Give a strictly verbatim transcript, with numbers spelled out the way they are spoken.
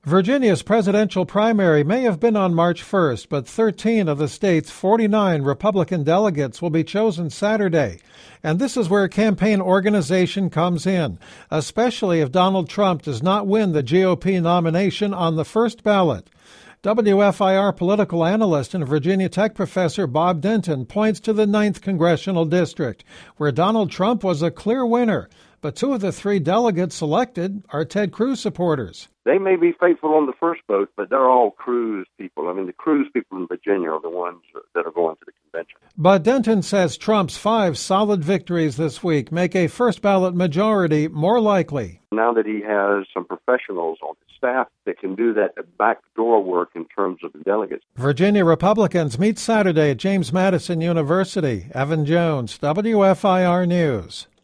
Virginia's presidential primary may have been on March first, but thirteen of the state's forty-nine Republican delegates will be chosen Saturday. And this is where campaign organization comes in, especially if Donald Trump does not win the G O P nomination on the first ballot. W F I R political analyst and Virginia Tech professor Bob Denton points to the ninth Congressional District, where Donald Trump was a clear winner. But two of the three delegates selected are Ted Cruz supporters. They may be faithful on the first vote, but they're all Cruz people. I mean, the Cruz people in Virginia are the ones that are going to the convention. But Denton says Trump's five solid victories this week make a first-ballot majority more likely. Now that he has some professionals on his staff that can do that backdoor work in terms of the delegates. Virginia Republicans meet Saturday at James Madison University. Evan Jones, W F I R News.